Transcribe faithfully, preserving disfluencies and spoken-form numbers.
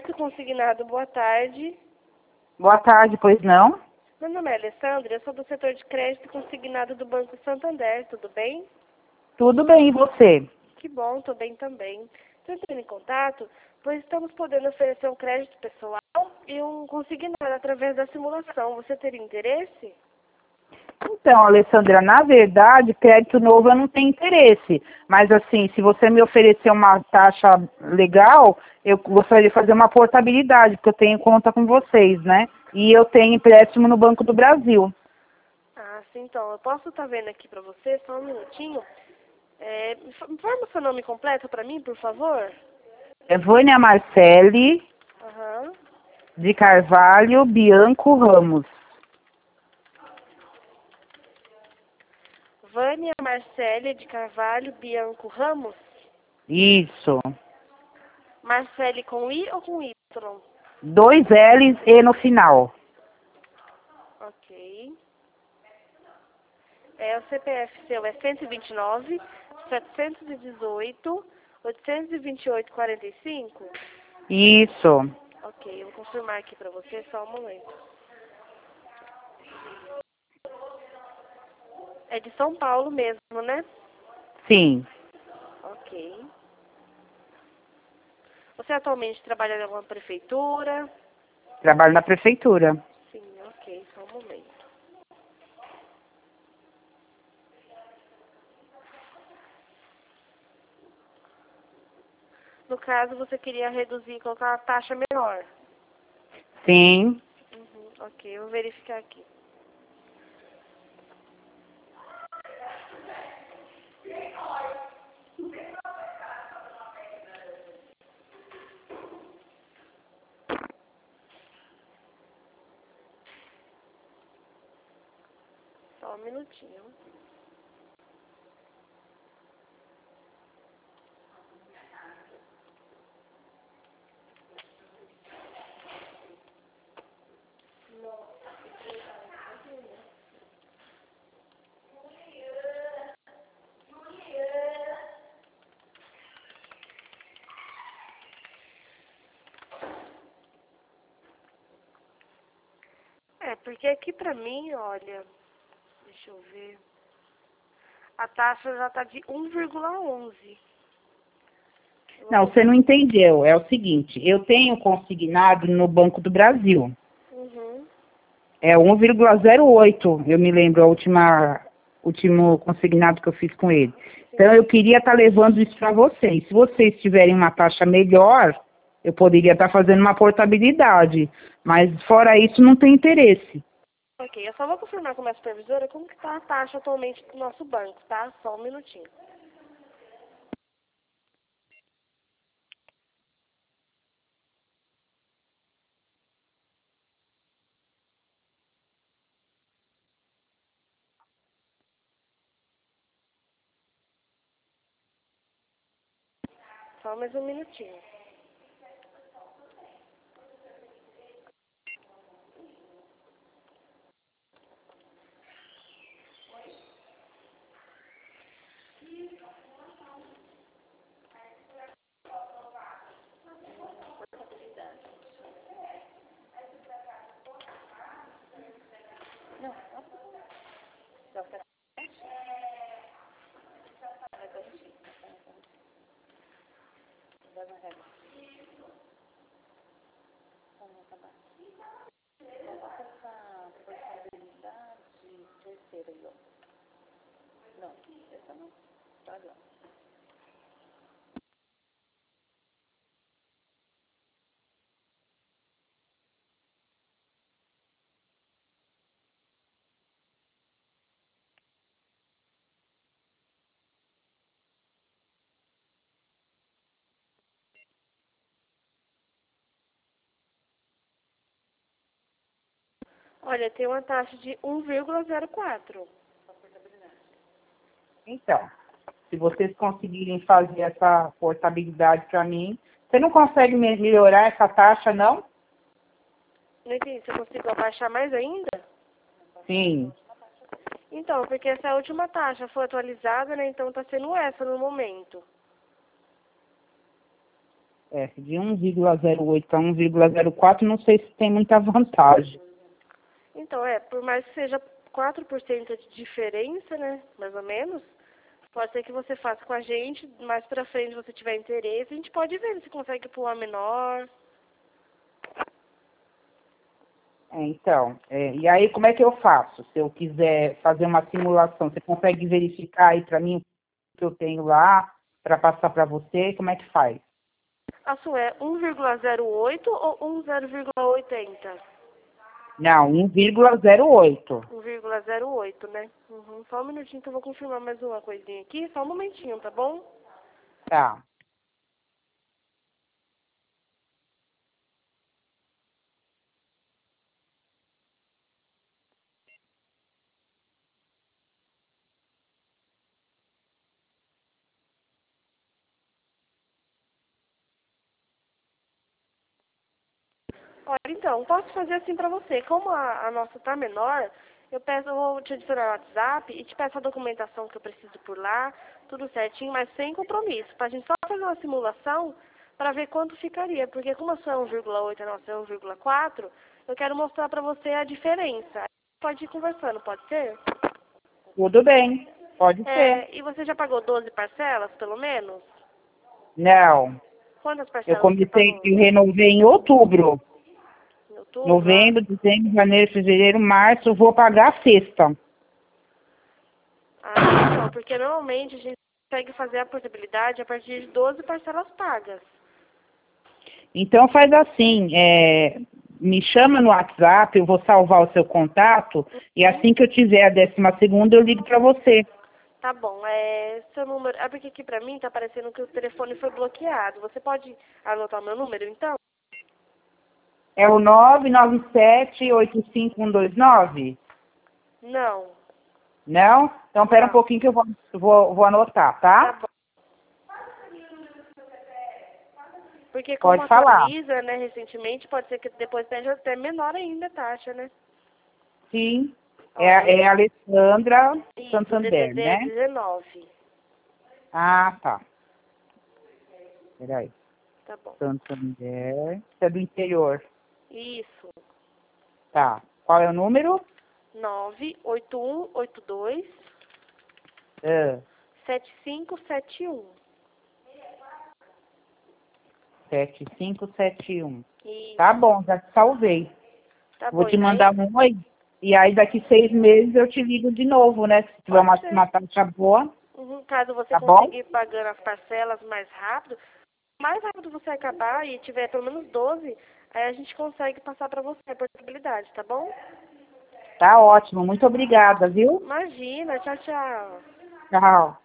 crédito consignado, boa tarde. Boa tarde, pois não? Meu nome é Alessandra, eu sou do setor de crédito consignado do Banco Santander, tudo bem? Tudo bem, e você? Que bom, estou bem também. Estou entrando em contato, pois estamos podendo oferecer um crédito pessoal e um consignado através da simulação. Você teria interesse? Então, Alessandra, na verdade, crédito novo eu não tenho interesse. Mas, assim, se você me oferecer uma taxa legal, eu gostaria de fazer uma portabilidade, porque eu tenho conta com vocês, né? E eu tenho empréstimo no Banco do Brasil. Ah, sim, então. Eu posso estar vendo aqui para você, só um minutinho. É, me fa- informa o seu nome completo para mim, por favor. É Vânia Marcelli, Aham. de Carvalho, Bianco Ramos. Vânia Marcele de Carvalho Bianco Ramos. Isso. Marcele com I ou com Y? Dois L's e no final. Ok. É, o C P F seu é cento e vinte e nove, setecentos e dezoito, oitocentos e vinte e oito, quarenta e cinco? Isso. Ok, eu vou confirmar aqui pra você, só um momento. É de São Paulo mesmo, né? Sim. Ok. Você atualmente trabalha em alguma prefeitura? Trabalho na prefeitura. Sim, ok, só um momento. No caso, você queria reduzir e colocar uma taxa menor. Sim. Uhum, ok, eu vou verificar aqui. Só um minutinho. É, porque aqui pra mim, olha, deixa eu ver, a taxa já tá de um vírgula onze. Eu vou Não, cons- você não entendeu. É o seguinte, eu tenho consignado no Banco do Brasil. Uhum. É um vírgula zero oito, eu me lembro, a última último consignado que eu fiz com ele. Então, eu queria estar levando isso para vocês. Se vocês tiverem uma taxa melhor, eu poderia estar fazendo uma portabilidade. Mas, fora isso, não tem interesse. Ok, eu só vou confirmar com a minha supervisora como que tá a taxa atualmente do nosso banco, tá? Só um minutinho. Só mais um minutinho. Olha, tem uma taxa de um vírgula zero quatro. Então, se vocês conseguirem fazer essa portabilidade para mim, você não consegue me- melhorar essa taxa, não? Não entendi, você conseguiu abaixar mais ainda? Sim. Então, porque essa é a última taxa foi atualizada, né? Então tá sendo essa no momento. É, de um vírgula zero oito para um vírgula zero quatro, não sei se tem muita vantagem. Então, é, por mais que seja quatro por cento de diferença, né, mais ou menos, pode ser que você faça com a gente, mais pra frente, se você tiver interesse, a gente pode ver se consegue pular menor. É, então, é, e aí como é que eu faço? Se eu quiser fazer uma simulação, você consegue verificar aí para mim o que eu tenho lá, para passar para você? Como é que faz? A sua é um vírgula zero oito ou um zero vírgula oitenta? Não, um vírgula zero oito. um vírgula zero oito, né? Uhum. Só um minutinho que eu vou confirmar mais uma coisinha aqui. Só um momentinho, tá bom? Tá. Olha, então, posso fazer assim pra você. Como a, a nossa tá menor, eu peço, eu vou te adicionar no WhatsApp e te peço a documentação que eu preciso por lá, tudo certinho, mas sem compromisso. Pra gente só fazer uma simulação pra ver quanto ficaria. Porque como a sua é um vírgula oito e a nossa é um vírgula quatro, eu quero mostrar pra você a diferença. Pode ir conversando, pode ser? Tudo bem, pode ser. É, e você já pagou doze parcelas, pelo menos? Não, Quantas eu parcelas você comecei, pagou? eu renovei em outubro. Em outubro? Ah, Novembro, dezembro, janeiro, fevereiro, março, eu vou pagar a sexta. ah, não, porque normalmente a gente consegue fazer a portabilidade a partir de doze parcelas pagas. Então faz assim, é, me chama no WhatsApp, eu vou salvar o seu contato e Uhum. assim que eu tiver a décima segunda eu ligo para você. Tá bom, é, seu número, é porque aqui pra mim tá aparecendo que o telefone foi bloqueado. Você pode anotar o meu número, então? É o nove nove sete oito cinco um dois nove? Não, Não? Então pera um não. pouquinho que eu vou, vou, vou anotar, Tá tá? bom. Porque como Pode falar. atualiza, né, recentemente, pode ser que depois esteja até menor ainda a taxa, né? Sim, é, Olha, é a Alessandra isso, Santander, D D D né? dezenove. Ah, tá. Peraí. Tá bom. Santander. Você é do interior. Isso. Tá. Qual é o número? nove oito um oito dois Ah, sete cinco sete um. sete cinco sete um. Tá Isso. bom, já te salvei. Tá Vou bom, te e daí? mandar um oi. E aí daqui seis meses eu te ligo de novo, né? Se tiver Pode uma, ser. uma taxa boa, Uhum. Caso você tá bom? conseguir pagando as parcelas mais rápido, mais rápido você acabar e tiver pelo menos doze, aí a gente consegue passar pra você a portabilidade, tá bom? Tá ótimo. Muito obrigada, viu? Imagina, tchau, tchau. Tchau.